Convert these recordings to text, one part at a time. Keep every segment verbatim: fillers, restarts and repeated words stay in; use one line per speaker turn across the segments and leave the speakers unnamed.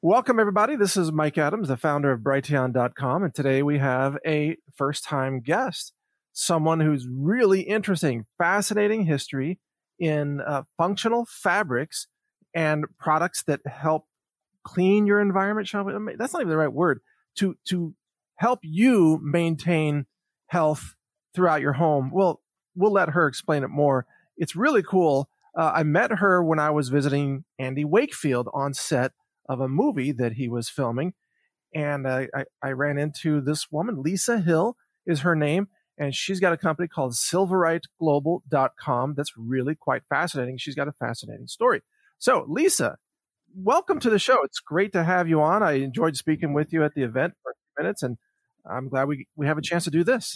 Welcome, everybody. This is Mike Adams, the founder of Brighteon dot com, and today we have a first-time guest, someone who's really interesting, fascinating history in uh, functional fabrics and products that help clean your environment. Shall we? I mean, that's not even the right word. To to help you maintain health throughout your home. Well, we'll let her explain it more. It's really cool. Uh, I met her when I was visiting Andy Wakefield on set of a movie that he was filming. And uh, I, I ran into this woman, Lisa Hill is her name, and she's got a company called Silverite Global dot com that's really quite fascinating. She's got a fascinating story. So, Lisa, welcome to the show. It's great to have you on. I enjoyed speaking with you at the event for a few minutes, and I'm glad we, we have a chance to do this.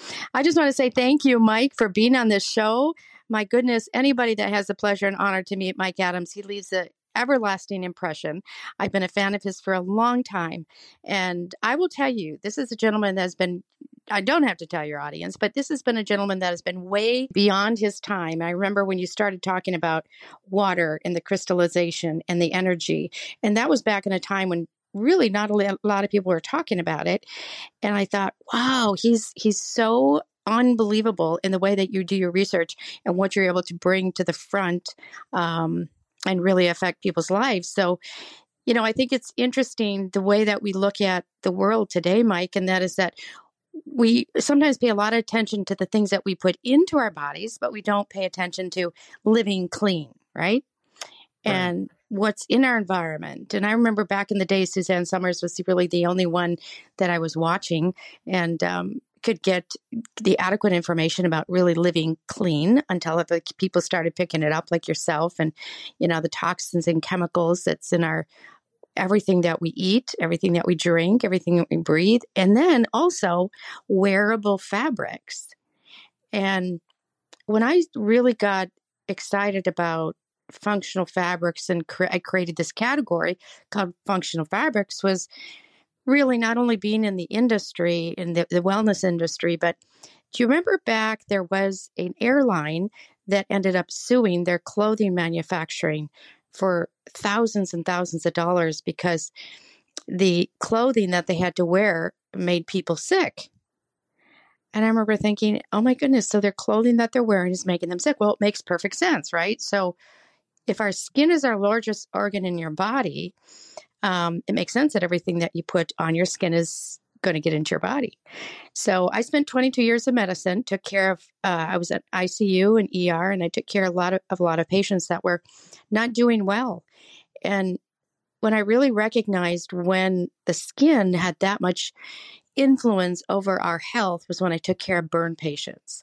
I just want to say thank you, Mike, for being on this show. My goodness, anybody that has the pleasure and honor to meet Mike Adams, he leaves a everlasting impression. I've been a fan of his for a long time. And I will tell you, this is a gentleman that has been, I don't have to tell your audience, but this has been a gentleman that has been way beyond his time. I remember when you started talking about water and the crystallization and the energy. And that was back in a time when really not a lot of people were talking about it. And I thought, wow, he's he's so unbelievable in the way that you do your research and what you're able to bring to the front. Um, and really affect people's lives. So, you know, I think it's interesting the way that we look at the world today, Mike, and that is that we sometimes pay a lot of attention to the things that we put into our bodies, but we don't pay attention to living clean, right? Right. And what's in our environment. And I remember back in the day, Suzanne Summers was really the only one that I was watching. And, um, could get the adequate information about really living clean until people started picking it up like yourself and, you know, the toxins and chemicals that's in our, everything that we eat, everything that we drink, everything that we breathe, and then also wearable fabrics. And when I really got excited about functional fabrics and cre- I created this category called functional fabrics was really not only being in the industry, in the, the wellness industry, but do you remember back there was an airline that ended up suing their clothing manufacturing for thousands and thousands of dollars because the clothing that they had to wear made people sick. And I remember thinking, oh my goodness, so their clothing that they're wearing is making them sick. Well, it makes perfect sense, right? So if our skin is our largest organ in your body, Um, it makes sense that everything that you put on your skin is going to get into your body. So I spent twenty-two years of medicine, took care of, uh, I was at I C U and E R, and I took care of a lot of, of a lot of patients that were not doing well. And when I really recognized when the skin had that much influence over our health was when I took care of burn patients.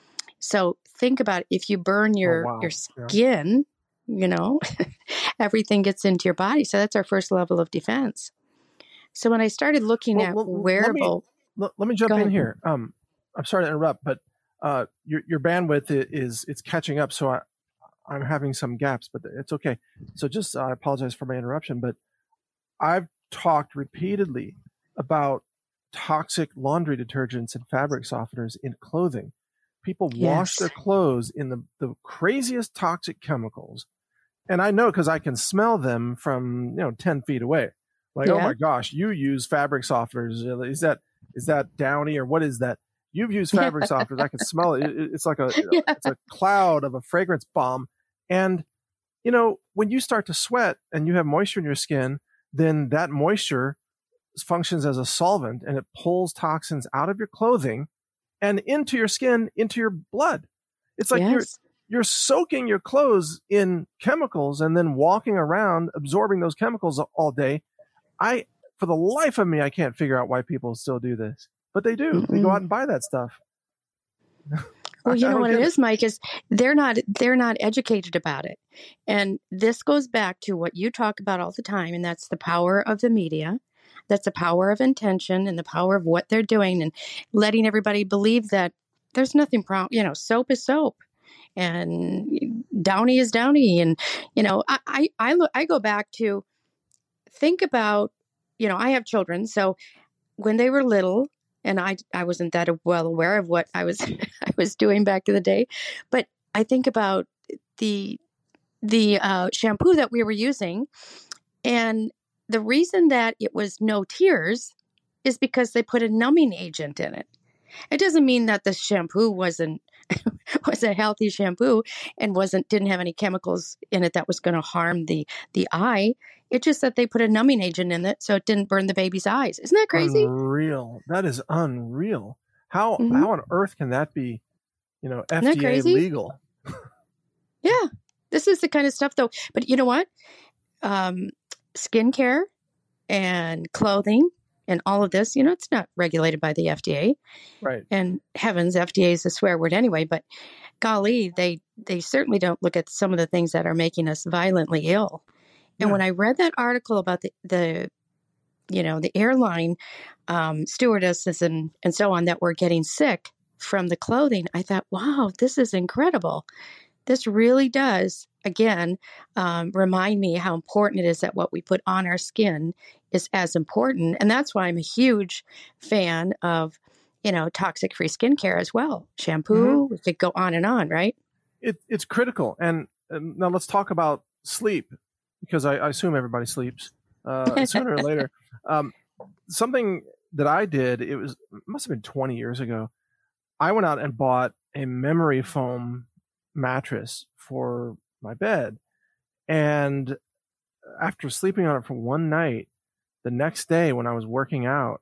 So think about if you burn your,
Oh, wow.
your skin, yeah. You know, everything gets into your body. So that's our first level of defense. So when I started looking
well,
at
well,
wearable,
let me, let me jump in here. Um, I'm sorry to interrupt, but uh, your your bandwidth is it's catching up, so I I'm having some gaps, but it's okay. So just uh, I apologize for my interruption, but I've talked repeatedly about toxic laundry detergents and fabric softeners in clothing. People
yes.
wash their clothes in the, the craziest toxic chemicals. And I know because I can smell them from, you know, ten feet away. Like,
yeah.
oh my gosh, you use fabric softeners. Is that is that Downy or what is that? You've used fabric softeners. I can smell it. it. It's like a yeah. it's a cloud of a fragrance bomb. And, you know, when you start to sweat and you have moisture in your skin, then that moisture functions as a solvent and it pulls toxins out of your clothing and into your skin, into your blood. It's like yes. you're you're soaking your clothes in chemicals and then walking around absorbing those chemicals all day. I, for the life of me, I can't figure out why people still do this, but they do. Mm-hmm. They go out and buy that stuff.
Well, you know what it is, Mike, is they're not they're not educated about it. And this goes back to what you talk about all the time, and that's the power of the media. That's the power of intention and the power of what they're doing and letting everybody believe that there's nothing wrong. You know, soap is soap and Downy is Downy. And, you know, I, I, I, look, I go back to think about, you know, I have children. So when they were little, and I, I wasn't that well aware of what I was, I was doing back in the day, but I think about the, the uh, shampoo that we were using, and the reason that it was no tears is because they put a numbing agent in it. It doesn't mean that the shampoo wasn't was a healthy shampoo and wasn't didn't have any chemicals in it that was going to harm the the eye. It's just that they put a numbing agent in it so it didn't burn the baby's eyes. Isn't that crazy?
Unreal. That is unreal. How
Mhm.
how on earth can that be, you know,
Isn't that
F D A
crazy?
legal?
Yeah, this is the kind of stuff though. But you know what? Um, skincare and clothing and all of this, you know, it's not regulated by the F D A.
Right.
And heavens, F D A is a swear word anyway. But golly, they they certainly don't look at some of the things that are making us violently ill. And
Yeah.
when I read that article about the the you know the airline um, stewardesses and and so on that were getting sick from the clothing, I thought, wow, this is incredible. This really does, again, um, remind me how important it is that what we put on our skin is as important. And that's why I'm a huge fan of, you know, toxic-free skincare as well. Shampoo, we could go on and on, right?
It, it's critical. And, and now let's talk about sleep, because I, I assume everybody sleeps uh, sooner or later. Um, something that I did, it was it must have been twenty years ago. I went out and bought a memory foam mattress for my bed. And after sleeping on it for one night, the next day when I was working out,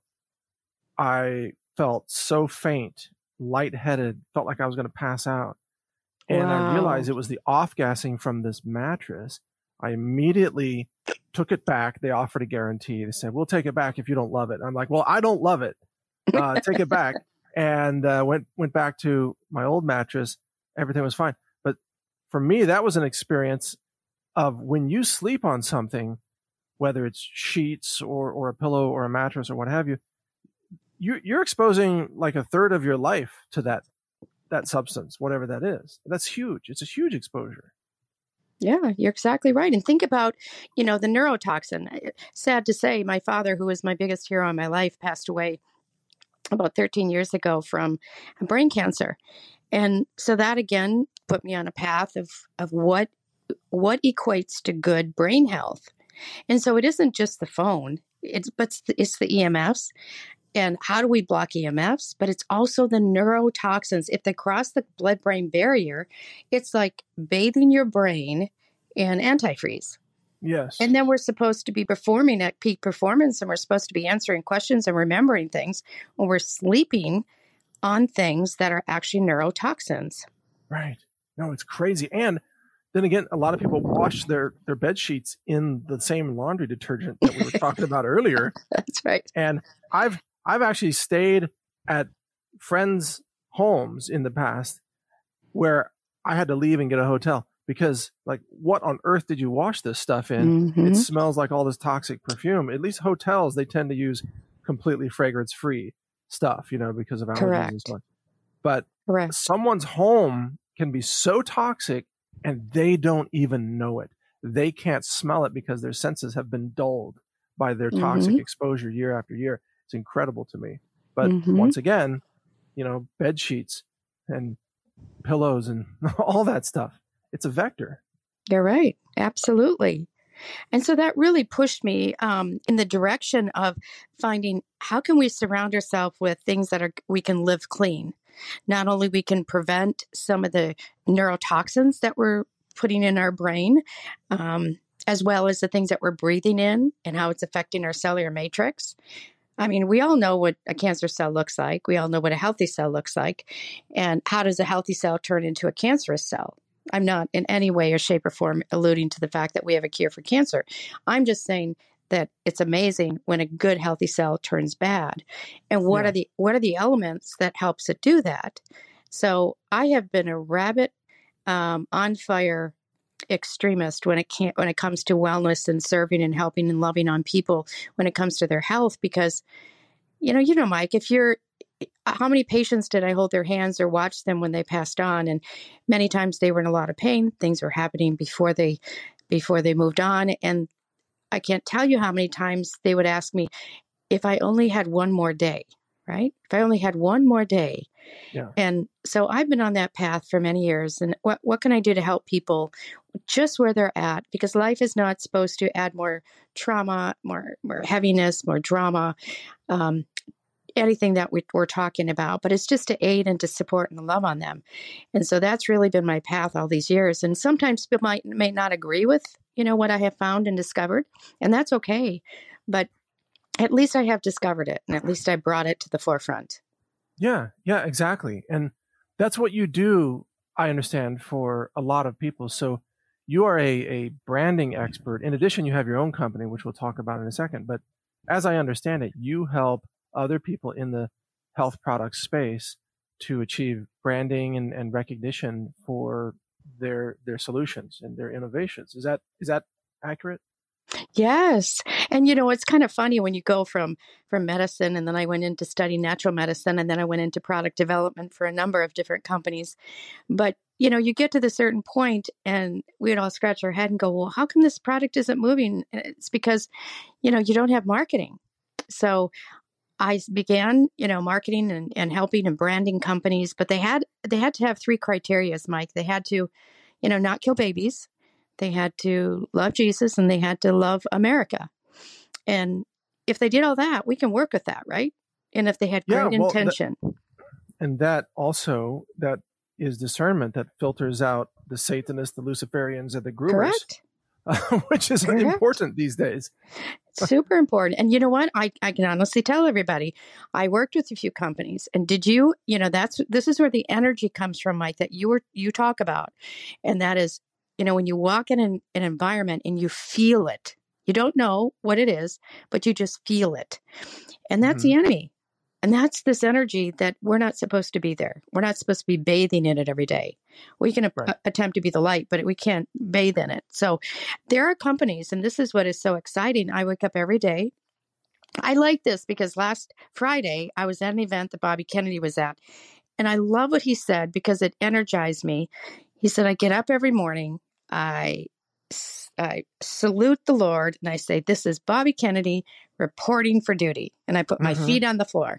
I felt so faint, lightheaded, felt like I was going to pass out. And
Wow.
I realized it was the off-gassing from this mattress. I immediately took it back. They offered a guarantee. They said, we'll take it back if you don't love it. I'm like, well, I don't love it. Uh, take it back. And uh, went went back to my old mattress. Everything was fine. But for me, that was an experience of when you sleep on something, whether it's sheets or, or a pillow or a mattress or what have you, you you're exposing like a third of your life to that that substance, whatever that is. That's huge. It's a huge exposure.
Yeah, you're exactly right. And think about, you know, the neurotoxin. Sad to say, my father, who was my biggest hero in my life, passed away about thirteen years ago from brain cancer. And so that again put me on a path of of what what equates to good brain health. And so it isn't just the phone, it's but it's the, it's the E M Fs. And how do we block E M Fs? But it's also the neurotoxins. If they cross the blood-brain barrier, it's like bathing your brain in antifreeze.
Yes.
And then we're supposed to be performing at peak performance, and we're supposed to be answering questions and remembering things when we're sleeping on things that are actually neurotoxins.
Right. No, it's crazy. And then again, a lot of people wash their, their bed sheets in the same laundry detergent that we were talking about earlier.
That's right.
And I've I've actually stayed at friends' homes in the past where I had to leave and get a hotel because, like, what on earth did you wash this stuff in?
Mhm.
It smells like all this toxic perfume. At least hotels, they tend to use completely fragrance-free stuff, you know, because of allergies
Correct.
and so on. But
Correct.
someone's home can be so toxic and they don't even know it. They can't smell it because their senses have been dulled by their toxic
Mhm.
exposure year after year. It's incredible to me. But
Mhm.
once again, you know, bed sheets and pillows and all that stuff, it's a vector.
You're right. Absolutely. And so that really pushed me um, in the direction of finding how can we surround ourselves with things that are we can live clean. Not only we can prevent some of the neurotoxins that we're putting in our brain, um, as well as the things that we're breathing in and how it's affecting our cellular matrix. I mean, we all know what a cancer cell looks like. We all know what a healthy cell looks like. And how does a healthy cell turn into a cancerous cell? I'm not in any way or shape or form alluding to the fact that we have a cure for cancer. I'm just saying that it's amazing when a good healthy cell turns bad. And what
Yeah.
are the what are the elements that helps it do that? So I have been a rabbit um, on fire extremist when it can't when it comes to wellness and serving and helping and loving on people when it comes to their health, because you know you know Mike, if you're how many patients did I hold their hands or watch them when they passed on? And many times they were in a lot of pain. Things were happening before they before they moved on. And I can't tell you how many times they would ask me if I only had one more day, right? If I only had one more day.
Yeah.
And so I've been on that path for many years. And what, what can I do to help people just where they're at, because life is not supposed to add more trauma, more more heaviness, more drama, um, anything that we, we're talking about, but it's just to aid and to support and love on them. And so that's really been my path all these years. And sometimes people might may not agree with, you know, what I have found and discovered, and that's okay. But at least I have discovered it, and at least I brought it to the forefront.
Yeah, yeah, exactly. And that's what you do, I understand, for a lot of people. So you are a, a branding expert. In addition, you have your own company, which we'll talk about in a second. But as I understand it, you help other people in the health product space to achieve branding and, and recognition for their their solutions and their innovations. Is that is that accurate?
Yes. And you know, it's kind of funny when you go from from medicine, and then I went into studying natural medicine, and then I went into product development for a number of different companies. But you know, you get to the certain point and we'd all scratch our head and go, well, how come this product isn't moving? And it's because, you know, you don't have marketing. So I began, you know, marketing and, and helping and branding companies, but they had they had to have three criterias, Mike. They had to, you know, not kill babies. They had to love Jesus, and they had to love America. And if they did all that, we can work with that, right? And if they had
Yeah,
great
well,
intention.
That, and that also, that is discernment that filters out the Satanists, the Luciferians, and the groomers.
Correct.
Uh, which is
Correct.
important these days.
Super important. And you know what? I, I can honestly tell everybody, I worked with a few companies, and did you, you know, that's, this is where the energy comes from, Mike, that you were, you talk about. And that is, you know, when you walk in an, an environment and you feel it, you don't know what it is, but you just feel it. And that's mm-hmm. the enemy. And that's this energy that we're not supposed to be there. We're not supposed to be bathing in it every day. We can right. a- attempt to be the light, but we can't bathe in it. So there are companies, and this is what is so exciting. I wake up every day. I like this because last Friday, I was at an event that Bobby Kennedy was at. And I love what he said because it energized me. He said, I get up every morning, I I salute the Lord, and I say, this is Bobby Kennedy reporting for duty. And I put my mm-hmm. feet on the floor.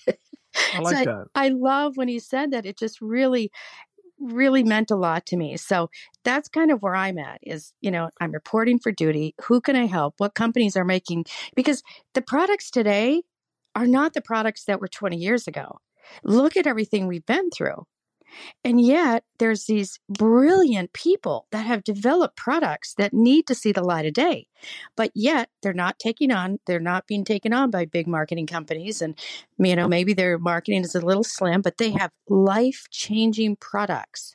I like
so
that.
I, I love when he said that. It just really, really meant a lot to me. So that's kind of where I'm at is, you know, I'm reporting for duty. Who can I help? What companies are making? Because the products today are not the products that were twenty years ago. Look at everything we've been through. And yet there's these brilliant people that have developed products that need to see the light of day, but yet they're not taking on, they're not being taken on by big marketing companies. And, you know, maybe their marketing is a little slim, but they have life-changing products.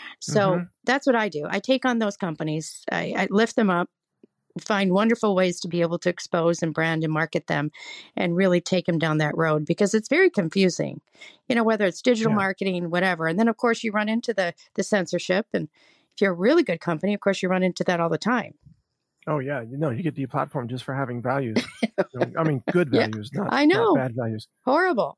So mm-hmm. that's what I do. I take on those companies, I, I lift them up, find wonderful ways to be able to expose and brand and market them and really take them down that road, because it's very confusing, you know, whether it's digital yeah. marketing, whatever. And then, of course, you run into the the censorship. And if you're a really good company, of course, you run into that all the time.
Oh, yeah. You know, you get deplatformed just for having values. you know, I mean, good values, yeah, not,
I know.
not bad values.
Horrible.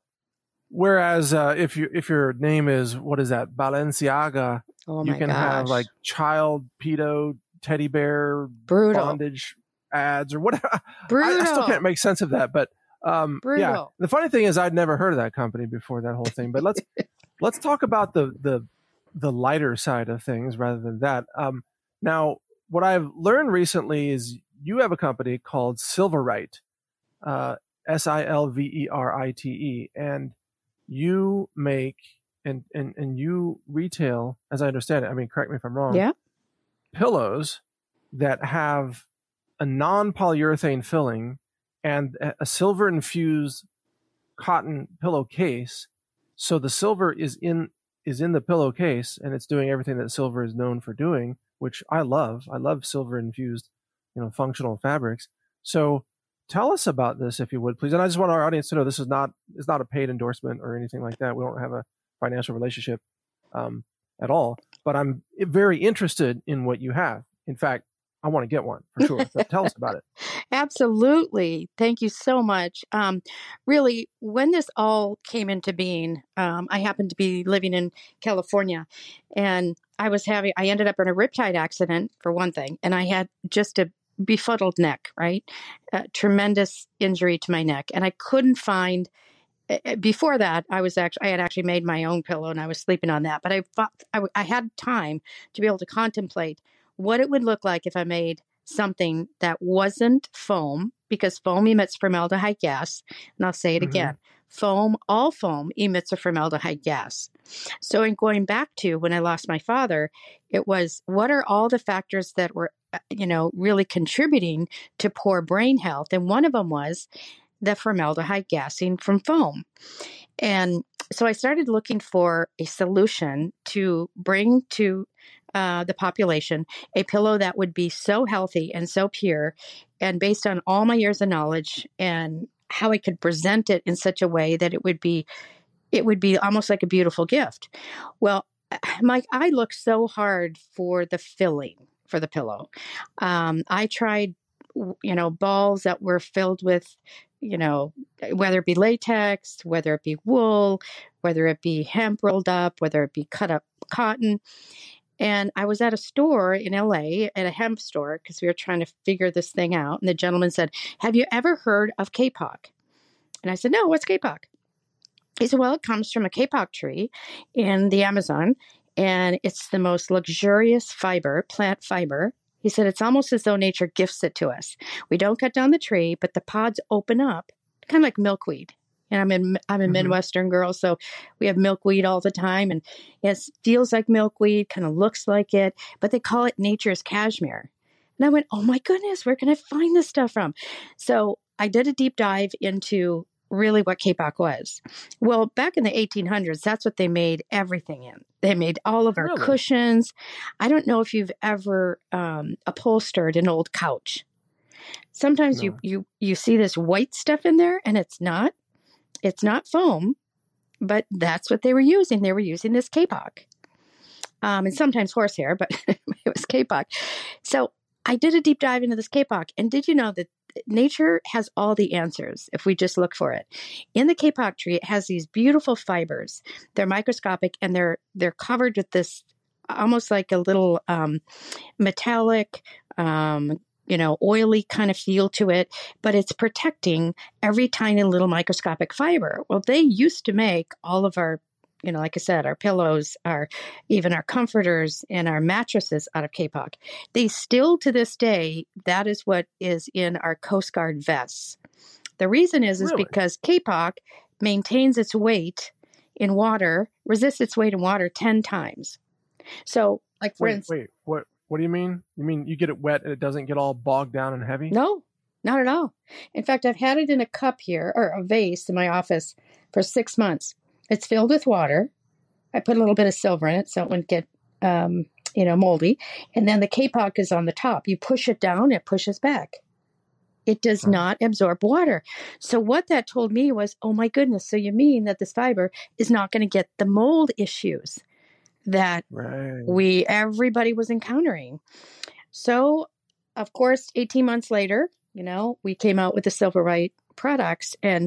Whereas uh, if you if your name is, what is that, Balenciaga,
oh
you
my
can
gosh.
have like child, pedo, teddy bear,
brutal
bondage ads or whatever.
Brutal.
I, I still can't make sense of that, but um, yeah. The funny thing is, I'd never heard of that company before that whole thing. But let's let's talk about the the the lighter side of things rather than that. Um, now, what I've learned recently is you have a company called Silverite, uh, S I L V E R I T E, and you make and and and you retail, as I understand it. I mean, correct me if I'm wrong.
Yeah.
Pillows that have a non-polyurethane filling and a silver infused cotton pillowcase. So the silver is in is in the pillowcase, and it's doing everything that silver is known for doing, which I love. I love silver infused, you know, functional fabrics. So tell us about this, if you would, please. And I just want our audience to know this is not is not a paid endorsement or anything like that. We don't have a financial relationship um, at all. But I'm very interested in what you have. In fact, I want to get one for sure. So tell us about it.
Absolutely. Thank you so much. Um, really, when this all came into being, um, I happened to be living in California, and I was having, I ended up in a riptide accident for one thing, and I had just a befuddled neck, right? A tremendous injury to my neck. And I couldn't find, before that, I was actually, I had actually made my own pillow and I was sleeping on that, but I, I, I had time to be able to contemplate what it would look like if I made something that wasn't foam, because foam emits formaldehyde gas. And I'll say it
Mhm.
again. Foam, all foam emits a formaldehyde gas. So in going back to when I lost my father, it was, what are all the factors that were, uh, you know, really contributing to poor brain health? And one of them was the formaldehyde gassing from foam. And so I started looking for a solution to bring to uh, the population a pillow that would be so healthy and so pure, and based on all my years of knowledge and how I could present it in such a way that it would be, it would be almost like a beautiful gift. Well, Mike, I looked so hard for the filling for the pillow. Um, I tried, you know, balls that were filled with, you know, whether it be latex, whether it be wool, whether it be hemp rolled up, whether it be cut up cotton. And I was at a store in L A, at a hemp store, because we were trying to figure this thing out. And the gentleman said, "Have you ever heard of kapok?" And I said, "No, what's kapok?" He said, "Well, it comes from a kapok tree in the Amazon, and it's the most luxurious fiber, plant fiber." He said, "It's almost as though nature gifts it to us. We don't cut down the tree, but the pods open up, kind of like milkweed." And I'm in, I'm a
Mhm.
Midwestern girl, so we have milkweed all the time. And it feels like milkweed, kind of looks like it, but they call it nature's cashmere. And I went, oh my goodness, where can I find this stuff from? So I did a deep dive into really what kapok was. Well, back in the eighteen hundreds, that's what they made everything in. They made all of our
Really?
cushions. I don't know if you've ever um, upholstered an old couch. Sometimes
No.
you, you, you see this white stuff in there, and it's not. It's not foam, but that's what they were using. They were using this kapok. Um, and sometimes horsehair, but it was kapok. So I did a deep dive into this kapok. And did you know that nature has all the answers if we just look for it? In the kapok tree, it has these beautiful fibers. They're microscopic, and they're they're covered with this almost like a little um, metallic, um, you know, oily kind of feel to it, but it's protecting every tiny little microscopic fiber. Well, they used to make all of our, you know, like I said, our pillows, our even our comforters and our mattresses out of kapok. They still, to this day, that is what is in our Coast Guard vests. The reason is, is
Really?
because kapok maintains its weight in water, resists its weight in water ten times. So, like for
Wait,
instance,
wait, what? What do you mean? You mean you get it wet and it doesn't get all bogged down and heavy?
no, not at all. In fact, I've had it in a cup here, or a vase in my office for six months. It's filled with water. I put a little bit of silver in it so it wouldn't get, um, you know, moldy. And then the kapok is on the top. You push it down, it pushes back. It does
Huh.
not absorb water. So what that told me was, oh my goodness, so you mean that this fiber is not going to get the mold issues that
Right.
we, everybody was encountering. So, of course, eighteen months later, you know, we came out with the Silverite products, and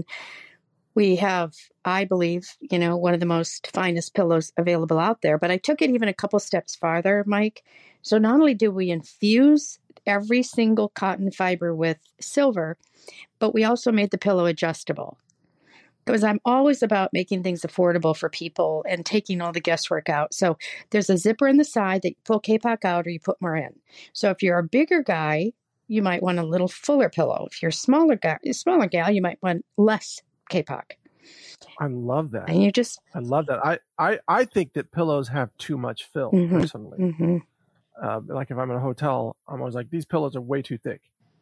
we have, I believe, you know, one of the most finest pillows available out there. But I took it even a couple steps farther, Mike. So not only do we infuse every single cotton fiber with silver, but we also made the pillow adjustable. Because I'm always about making things affordable for people and taking all the guesswork out. So there's a zipper in the side that you pull kapok out or you put more in. So if you're a bigger guy, you might want a little fuller pillow. If you're a smaller guy, a smaller gal, you might want less kapok.
I love that.
And you just,
I love that. I, I, I think that pillows have too much fill,
Mhm.
personally.
mhm.
Uh, like if I'm in a hotel, I'm always like, these pillows are way too thick.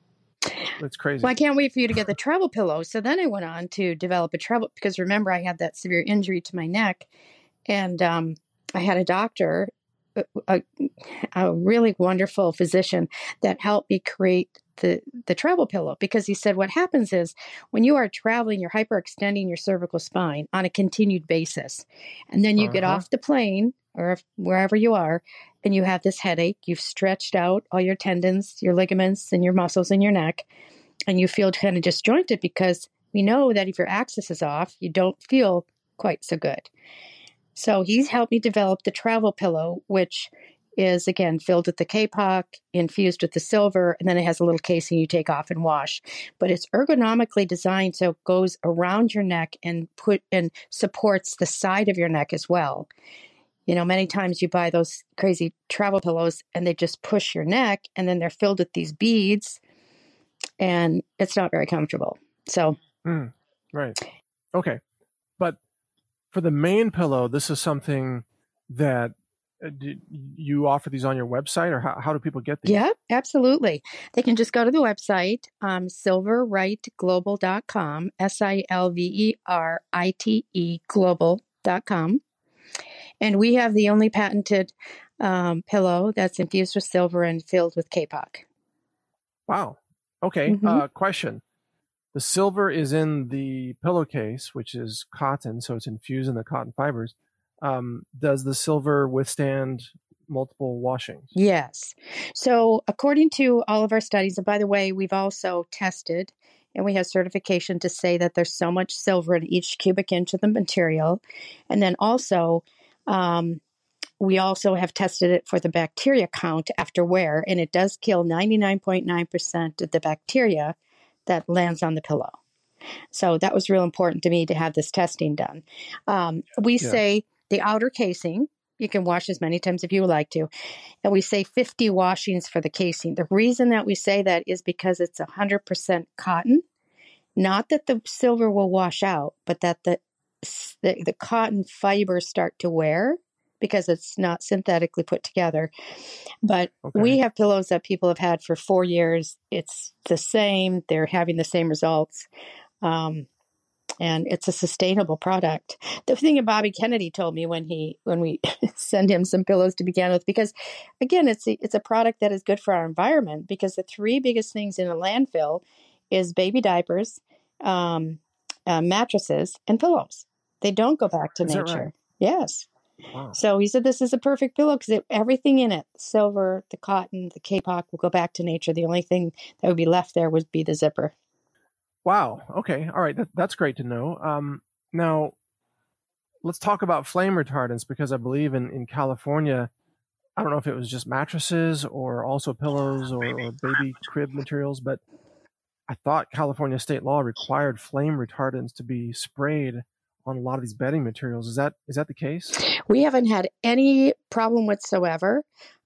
It's crazy.
Well, I can't wait for you to get the travel pillow. So then I went on to develop a travel, because remember, I had that severe injury to my neck, and um, I had a doctor, a, a, a really wonderful physician that helped me create the, the travel pillow, because he said what happens is when you are traveling, you're hyperextending your cervical spine on a continued basis. And then you get
Uh-huh.
off the plane or if, wherever you are, and you have this headache. You've stretched out all your tendons, your ligaments, and your muscles in your neck, and you feel kind of disjointed, because we know that if your axis is off, you don't feel quite so good. So he's helped me develop the travel pillow, which is, again, filled with the kapok, infused with the silver, and then it has a little casing you take off and wash. But it's ergonomically designed so it goes around your neck and put and supports the side of your neck as well. You know, many times you buy those crazy travel pillows and they just push your neck, and then they're filled with these beads, and it's not very comfortable. So,
mm, right. Okay. But for the main pillow, this is something that uh, do you offer these on your website, or how, how do people get these?
Yeah, absolutely. They can just go to the website, um, silver right global dot com, S I L V E R I T E global dot com. And we have the only patented um, pillow that's infused with silver and filled with K P O C.
Wow. Okay.
Mm-hmm.
Uh, question. The silver is in the pillowcase, which is cotton, so it's infused in the cotton fibers. Um, does the silver withstand multiple washings?
Yes. So according to all of our studies, and by the way, we've also tested and we have certification to say that there's so much silver in each cubic inch of the material. And then also, um, we also have tested it for the bacteria count after wear, and it does kill ninety-nine point nine percent of the bacteria that lands on the pillow. So that was real important to me to have this testing done. Um, we
Yeah.
say the outer casing, you can wash as many times if you would like to. And we say fifty washings for the casing. The reason that we say that is because it's one hundred percent cotton. Not that the silver will wash out, but that the, the, the cotton fibers start to wear because it's not synthetically put together. But
Okay.
we have pillows that people have had for four years. It's the same. They're having the same results. Um, and it's a sustainable product. The thing that Bobby Kennedy told me when he when we send him some pillows to begin with, because again, it's a, it's a product that is good for our environment, because the three biggest things in a landfill is baby diapers, um, uh, mattresses, and pillows. They don't go back to
Is that
nature.
right?
Yes.
Wow.
So he said this is a perfect pillow because everything in it, silver, the cotton, the K P O C, will go back to nature. The only thing that would be left there would be the zipper.
Wow. Okay. All right. That, that's great to know. Um, now, let's talk about flame retardants, because I believe in, in California, I don't know if it was just mattresses or also pillows or, or baby crib materials, but I thought California state law required flame retardants to be sprayed on a lot of these bedding materials. Is that is that the case?
We haven't had any problem whatsoever,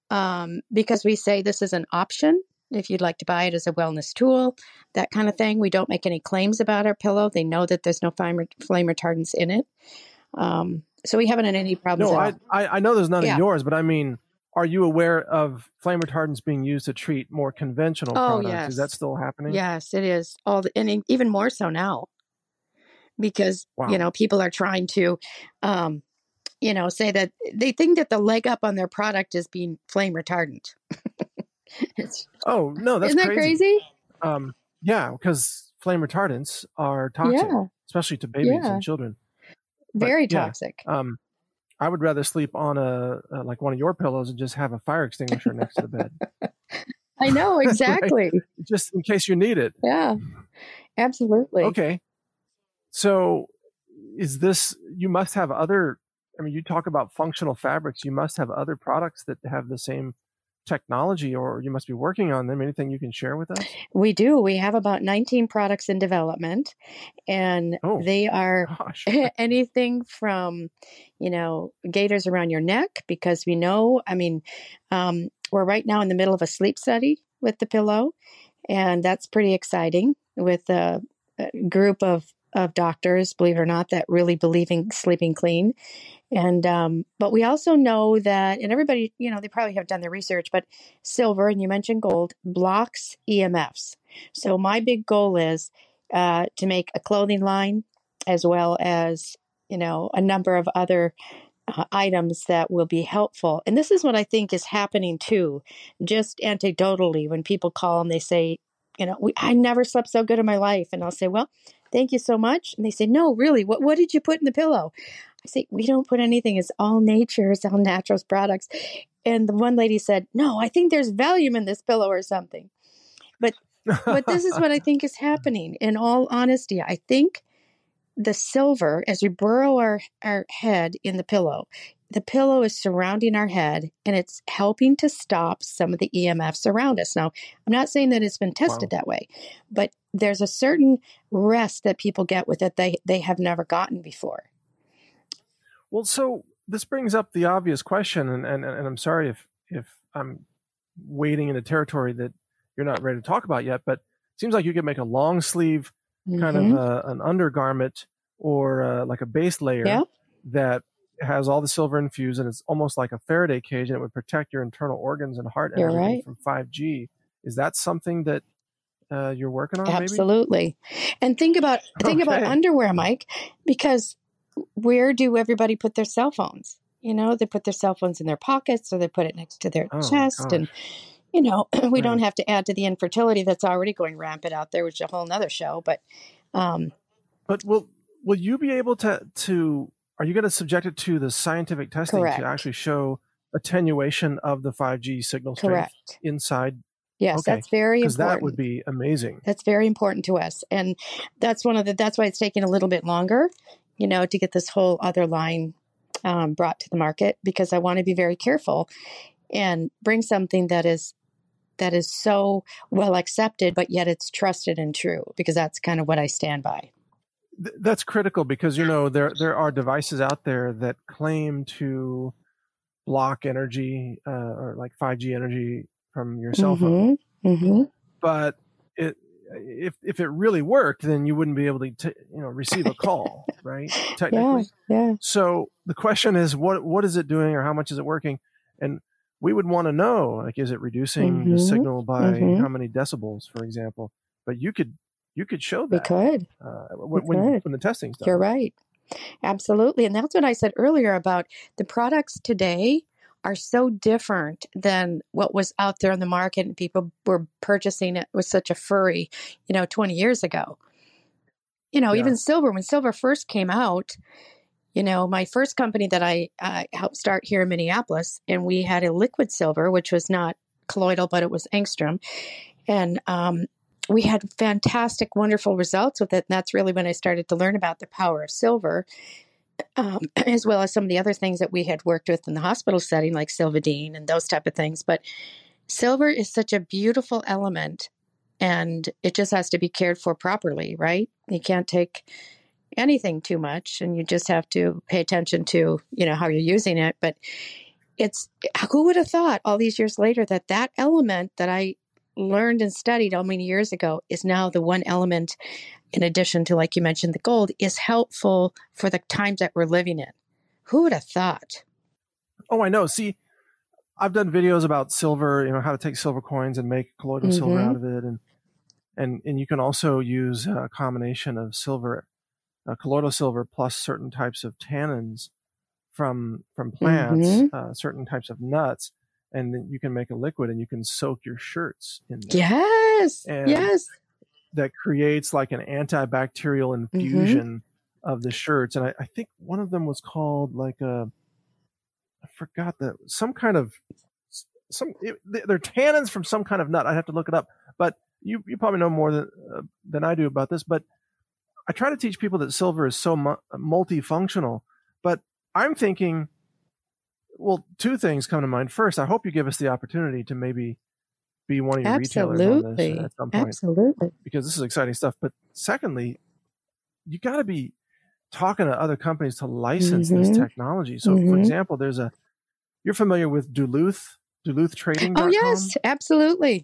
um, because we say this is an option. If you'd like to buy it as a wellness tool, that kind of thing. We don't make any claims about our pillow. They know that there's no flame, flame retardants in it. Um, so we haven't had any problems
No,
at all.
I, I I know there's none
Yeah.
in yours, but I mean, are you aware of flame retardants being used to treat more conventional
Oh,
products?
yes.
Is that still happening?
Yes, it is. All the, and even more so now, because,
Wow.
you know, people are trying to, um, you know, say that they think that the leg up on their product is being flame retardant. It's,
Oh, no, that's
isn't that
crazy.
crazy?
Um, yeah, because flame retardants are toxic,
Yeah.
especially to babies
Yeah.
and children. But,
Very
yeah,
toxic.
Um, I would rather sleep on a, uh, like one of your pillows and just have a fire extinguisher next to the bed,
I know, exactly.
just in case you need it.
Yeah, absolutely.
Okay. So is this, you must have other, I mean, you talk about functional fabrics, you must have other products that have the same technology, or you must be working on them. Anything you can share with us?
We do. We have about nineteen products in development, and
Oh,
they are
gosh.
anything from, you know, gaiters around your neck, because we know, I mean, um, we're right now in the middle of a sleep study with the pillow, and that's pretty exciting, with a, a group of, of doctors, believe it or not, that really believe in sleeping clean. And, um, but we also know that, and everybody, you know, they probably have done their research, but silver, and you mentioned gold, blocks E M Fs. So my big goal is uh, to make a clothing line, as well as, you know, a number of other uh, items that will be helpful. And this is what I think is happening too, just anecdotally, when people call and they say, you know, we, I never slept so good in my life. And I'll say, well, thank you so much. And they say, no, really, what, what did you put in the pillow? I say, we don't put anything. It's all nature. It's all natural products. And the one lady said, no, I think there's Valium in this pillow or something. But but this is what I think is happening. In all honesty, I think the silver, as we burrow our, our head in the pillow, the pillow is surrounding our head, and it's helping to stop some of the E M Fs around us. Now, I'm not saying that it's been tested
Wow.
that way, but there's a certain rest that people get with it they, they have never gotten before.
Well, so this brings up the obvious question, and, and, and I'm sorry if, if I'm wading into territory that you're not ready to talk about yet, but it seems like you could make a long sleeve kind
Mm-hmm.
of uh, an undergarment or uh, like a base layer
Yeah.
that has all the silver infused, and it's almost like a Faraday cage, and it would protect your internal organs and heart and
You're
everything
right.
from five G. Is that something that uh, you're working on? Maybe?
Absolutely. And think about think about
Okay.
underwear, Mike, because where do everybody put their cell phones? You know, they put their cell phones in their pockets, or they put it next to their
Oh
chest.
gosh.
And, you know, we don't
Right.
have to add to the infertility that's already going rampant out there, which is a whole nother show. But um,
But will will you be able to to are you going to subject it to the scientific testing
correct.
to actually show attenuation of the five G signal strength
Correct.
inside?
Yes,
Okay,
that's very
because that
important.
would be amazing.
That's very important to us. And that's one of the, that's why it's taking a little bit longer, you know, to get this whole other line um, brought to the market, because I want to be very careful and bring something that is, that is so well accepted, but yet it's trusted and true, because that's kind of what I stand by.
Th- That's critical because, you know, there there are devices out there that claim to block energy uh, or like five G energy from your cell phone.
Mm-hmm. Mm-hmm.
But it if if it really worked, then you wouldn't be able to t- you know receive a call, right?
Yeah.
Technically.
Yeah.
So the question is, what what is it doing, or how much is it working? And we would want to know, like, is it reducing the
Mm-hmm.
signal by
Mm-hmm.
how many decibels, for example? But you could you could show
We
that
could.
uh,
We
when when
could.
when the testing's done.
You're right. Absolutely. And that's what I said earlier about the products today are so different than what was out there in the market, and people were purchasing it with such a furry, you know, twenty years ago. You know,
Yeah.
even silver, when silver first came out, you know, my first company that I uh, helped start here in Minneapolis, and we had a liquid silver, which was not colloidal, but it was angstrom. And um, we had fantastic, wonderful results with it. And that's really when I started to learn about the power of silver, um, as well as some of the other things that we had worked with in the hospital setting, like Silvadene and those type of things. But silver is such a beautiful element, and it just has to be cared for properly, right? You can't take anything too much, and you just have to pay attention to, you know, how you're using it. But it's, who would have thought all these years later that that element that I learned and studied how many years ago is now the one element, in addition to, like you mentioned, the gold, is helpful for the times that we're living in. Who would have thought?
Oh, I know. See, I've done videos about silver, you know, how to take silver coins and make colloidal silver
Mm-hmm.
out of it. And, and, and you can also use a combination of silver, uh, colloidal silver plus certain types of tannins from, from plants,
Mm-hmm.
uh, certain types of nuts. And then you can make a liquid, and you can soak your shirts in there.
Yes.
And
Yes.
that creates like an antibacterial infusion mm-hmm. of the shirts. And I, I think one of them was called like a, I forgot that, some kind of, some, it, they're tannins from some kind of nut. I'd have to look it up, but you, you probably know more than, uh, than I do about this. But I try to teach people that silver is so mu- multifunctional, but I'm thinking, well, two things come to mind. First, I hope you give us the opportunity to maybe be one of your
Absolutely.
retailers on this at some point.
Absolutely.
Because this is exciting stuff. But secondly, you got to be talking to other companies to license
mm-hmm.
this technology. So,
mm-hmm.
for example, there's a, you're familiar with Duluth, Duluth Trading dot com?
Oh, yes, absolutely.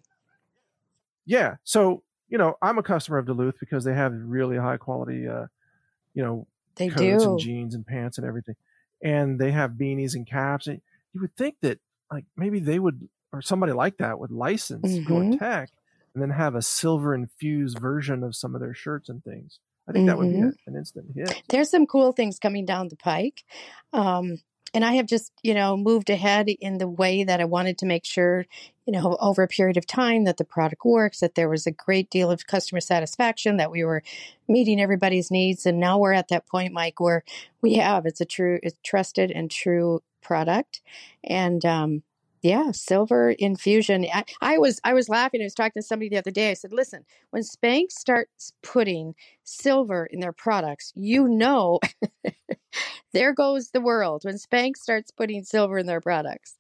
Yeah. So, you know, I'm a customer of Duluth because they have really high quality, uh, you know,
they
coats
do.
and jeans and pants and everything. And they have beanies and caps. And you would think that like maybe they would, or somebody like that would license
mm-hmm.
Gore-Tex and then have a silver infused version of some of their shirts and things. I think
mm-hmm.
that would be a, an instant hit.
There's some cool things coming down the pike. Um, and I have just, you know, moved ahead in the way that I wanted to make sure, you know, over a period of time that the product works, that there was a great deal of customer satisfaction, that we were meeting everybody's needs. And now we're at that point, Mike, where we have, it's a true, it's trusted and true product. And, um, yeah, silver infusion. I, I was I was laughing. I was talking to somebody the other day. I said, listen, when Spanx starts putting silver in their products, you know, there goes the world. When Spanx starts putting silver in their products.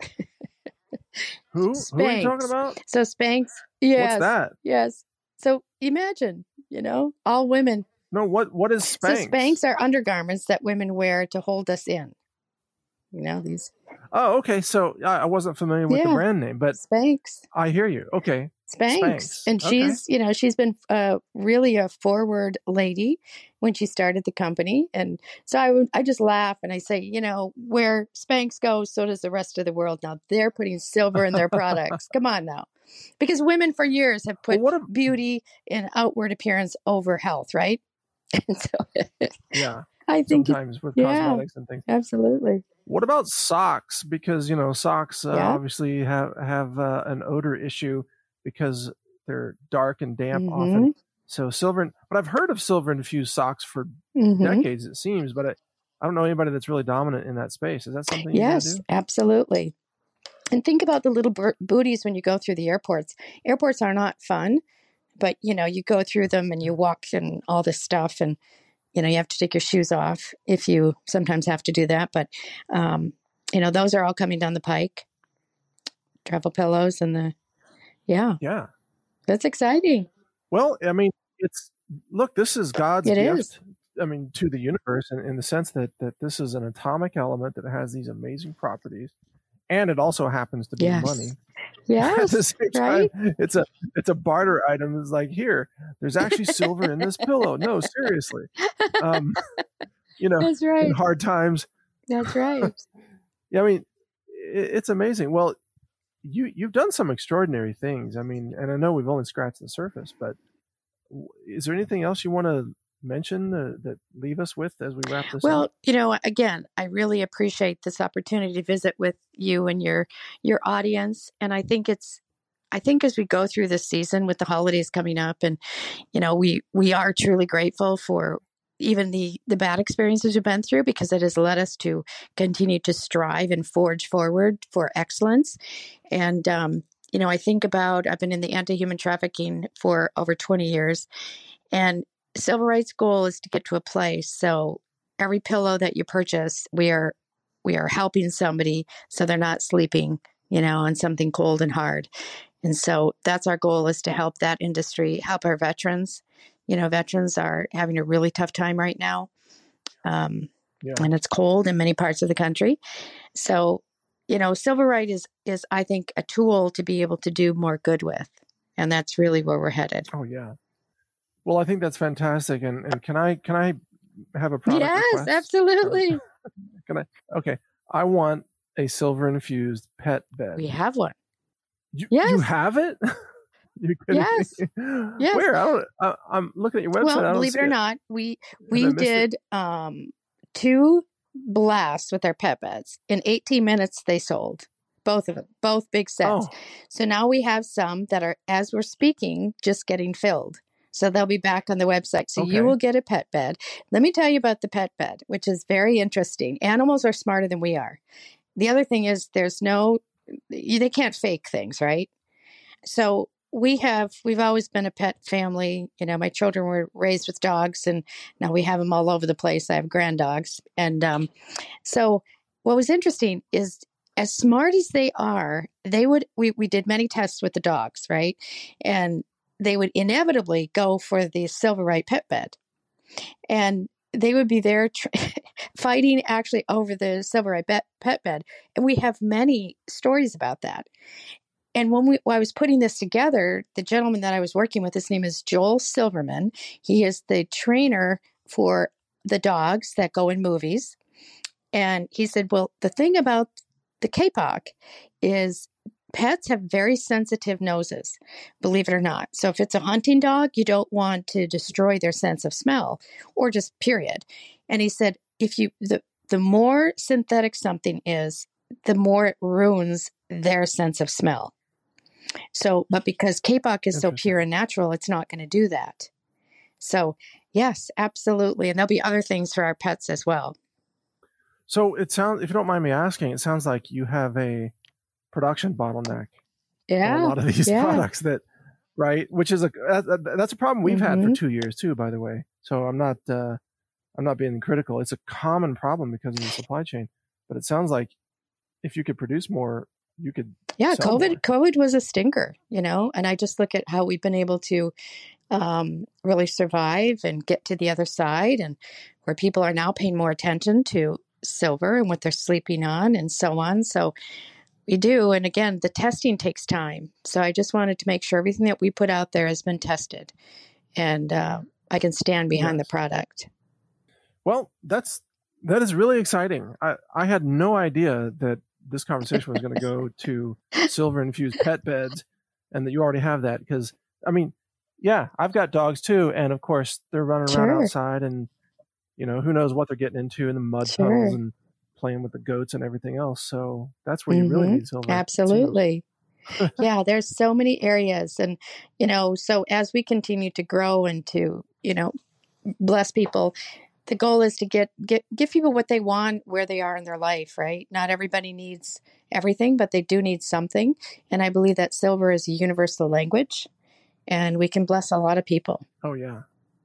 Who?
Spanx.
Who are you talking about?
So Spanx, yes.
What's that?
Yes. So imagine, you know, all women.
No, what what is Spanx?
So Spanx are undergarments that women wear to hold us in. You know, these.
Oh, okay. So I I wasn't familiar with the
Yeah,
brand name, but
Spanx.
I hear you. Okay.
Spanx.
Spanx.
And
Okay.
she's, you know, she's been uh, really a forward lady when she started the company. And so I would, I just laugh and I say, you know, where Spanx goes, so does the rest of the world. Now they're putting silver in their products. Come on now. Because women for years have
Well,
put
what ab-
beauty and outward appearance over health, right? And so
yeah,
I think, it-
sometimes with
yeah,
cosmetics and things.
absolutely.
What about socks? Because, you know, socks uh,
Yeah.
obviously have, have uh, an odor issue because they're dark and damp
Mm-hmm.
often. So silver, in- but I've heard of silver infused socks for
Mm-hmm.
decades, it seems, but I, I don't know anybody that's really dominant in that space. Is that something you guys
Yes,
do?
absolutely. And think about the little bir- booties when you go through the airports. Airports are not fun, but you know, you go through them and you walk and all this stuff, and you know, you have to take your shoes off if you sometimes have to do that. But um, you know, those are all coming down the pike. Travel pillows and the yeah,
Yeah.
that's exciting.
Well, I mean, it's look, this is God's
It
gift.
is.
I mean, to the universe, in, in the sense that that this is an atomic element that has these amazing properties, and it also happens to be
Yes.
money. At
Yes,
the same
right?
time, it's a it's a barter item. It's like, here, there's actually silver in this pillow. No, seriously. Um, you know,
That's
in
right.
hard times.
That's right.
Yeah, I mean, it, it's amazing. Well, you you've done some extraordinary things. I mean, and I know we've only scratched the surface, but w- is there anything else you want to mention uh, that leave us with as we wrap this up?
Well, you know, again, I really appreciate this opportunity to visit with you and your your audience, and I think it's I think as we go through this season with the holidays coming up, and you know, we we are truly grateful for even the the bad experiences we've been through, because it has led us to continue to strive and forge forward for excellence. And um, you know, I think about I've been in the anti-human trafficking for over twenty years, and Civil Rights' goal is to get to a place so every pillow that you purchase, we are we are helping somebody so they're not sleeping, you know, on something cold and hard. And so that's our goal, is to help that industry, help our veterans. You know, veterans are having a really tough time right now. Um,
Yeah.
and it's cold in many parts of the country. So, you know, Silver Right is, is, I think, a tool to be able to do more good with. And that's really where we're headed.
Oh yeah. Well, I think that's fantastic. And and can I can I have a product
Yes,
request?
absolutely.
Can I? Okay. I want a silver infused pet bed.
We have one.
You,
Yes.
you have it? You kidding
Yes.
me?
Yes.
Where? I don't. I, I'm looking at your website. I
Well,
don't
believe
see
it or
it.
not, we
Have I
we
missed it?
did um, two blasts with our pet beds. In eighteen minutes, they sold. Both of them, both big sets.
Oh,
So now we have some that are, as we're speaking, just getting filled. So they'll be back on the website. So
Okay.
you will get a pet bed. Let me tell you about the pet bed, which is very interesting. Animals are smarter than we are. The other thing is there's no, you- they can't fake things, right? So we have, we've always been a pet family. You know, my children were raised with dogs, and now we have them all over the place. I have grand dogs. And um, so what was interesting is, as smart as they are, they would, we, we did many tests with the dogs, right? And they would inevitably go for the Silverite pet bed. And they would be there tr- fighting actually over the Silverite be- pet bed. And we have many stories about that. And when, we, when I was putting this together, the gentleman that I was working with, his name is Joel Silverman. He is the trainer for the dogs that go in movies. And he said, well, the thing about the K P O C is pets have very sensitive noses, believe it or not. So if it's a hunting dog, you don't want to destroy their sense of smell, or just period. And he said, if you, the, the more synthetic something is, the more it ruins their sense of smell. So, but because K P O C is so
Interesting.
pure and natural, it's not going to do that. So yes, absolutely. And there'll be other things for our pets as well.
so it sounds. If you don't mind me asking, it sounds like you have a production bottleneck for a
Yeah.
lot of these
Yeah.
products. That right, which is a that, that's a problem we've had for
Mhm.
two years too. By the way, so I'm not uh, I'm not being critical. It's a common problem because of the supply chain. But it sounds like if you could produce more, you could.
Yeah,
sell
COVID
more.
COVID was a stinker, you know, and I just look at how we've been able to um, really survive and get to the other side, and where people are now paying more attention to silver and what they're sleeping on and so on. So we do. And again, the testing takes time. So I just wanted to make sure everything that we put out there has been tested, and uh, I can stand behind yes. the product.
Well, that's, that is really exciting. I, I had no idea that this conversation was going to go to silver infused pet beds, and that you already have that. Because, I mean, yeah, I've got dogs too. And of course they're running
Sure.
around outside, and, you know, who knows what they're getting into in the mud
Sure.
puddles and playing with the goats and everything else. So that's where you
Mm-hmm.
really need silver.
Absolutely. Yeah, there's so many areas. And, you know, so as we continue to grow and to, you know, bless people, the goal is to get, get give people what they want where they are in their life, right? Not everybody needs everything, but they do need something. And I believe that silver is a universal language, and we can bless a lot of people.
Oh, yeah.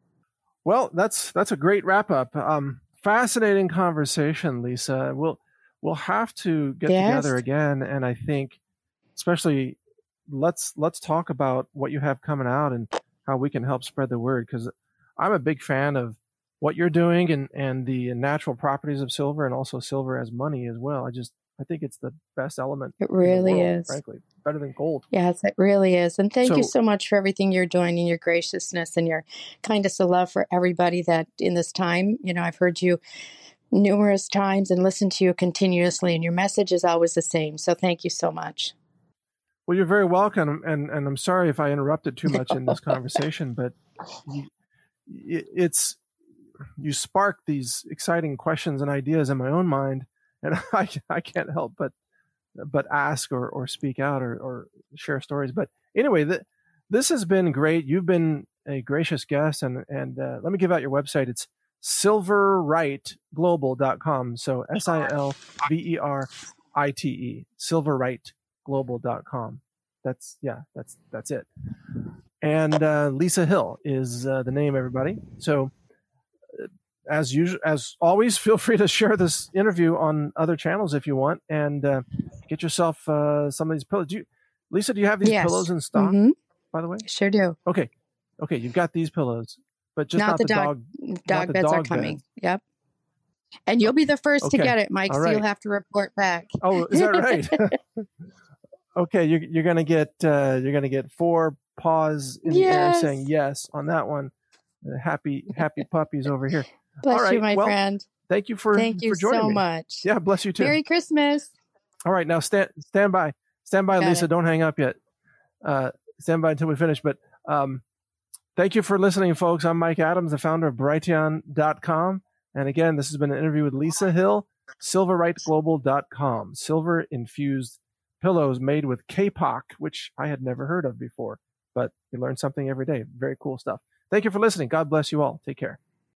Well, that's that's a great wrap up. Um, fascinating conversation, Lisa. We'll we'll have to get
Yes.
together again, and I think, especially, let's let's talk about what you have coming out and how we can help spread the word. Because I'm a big fan of what you're doing, and and the natural properties of silver, and also silver as money as well. I just I think it's the best element.
It really
in the world,
is.
frankly, better than gold.
Yes, it really is. And thank
So-
you so much for everything you're doing, and your graciousness and your kindness of love for everybody that in this time, you know, I've heard you numerous times and listened to you continuously, and your message is always the same. So thank you so much.
Well, you're very welcome, and and I'm sorry if I interrupted too much in this conversation, but you, it, it's you spark these exciting questions and ideas in my own mind, and I I can't help but but ask or, or speak out or, or share stories. But anyway, the, this has been great. You've been a gracious guest, and and uh, let me give out your website. It's silver right global dot com. So S I L V E R I T E, silver right global dot com. That's, yeah, that's, that's it. And uh, Lisa Hill is uh, the name, everybody. So uh, as usual, as always, feel free to share this interview on other channels if you want, and uh, get yourself uh, some of these pillows. Do you, Lisa, do you have these
Yes.
pillows in stock,
Mhm.
by the way?
Sure do.
Okay. Okay. You've got these pillows, but just not,
Not the
the
dog-
dog,
Dog
not the
beds are
dog
coming.
beds.
Yep. And you'll be the first
Okay.
to get it, Mike,
All
so
right.
you'll have to report back.
Oh, is that right? Okay, you're you're gonna get uh, you're gonna get four paws in the air
Yes.
saying yes on that one. Uh, happy happy puppies over here.
Bless
All right,
you, my
well,
friend.
Thank you for
Thank you
for joining
so
me.
much.
Yeah, bless you too.
Merry Christmas.
All right, now stand stand by, stand by,
Got
Lisa.
it.
Don't hang up yet. Uh, stand by until we finish. But um, thank you for listening, folks. I'm Mike Adams, the founder of Brighteon dot com, and again, this has been an interview with Lisa Hill, silver right global dot com. Silver infused pillows made with K P O C, which I had never heard of before, but you learn something every day. Very cool stuff. Thank you for listening. God bless you all. Take care.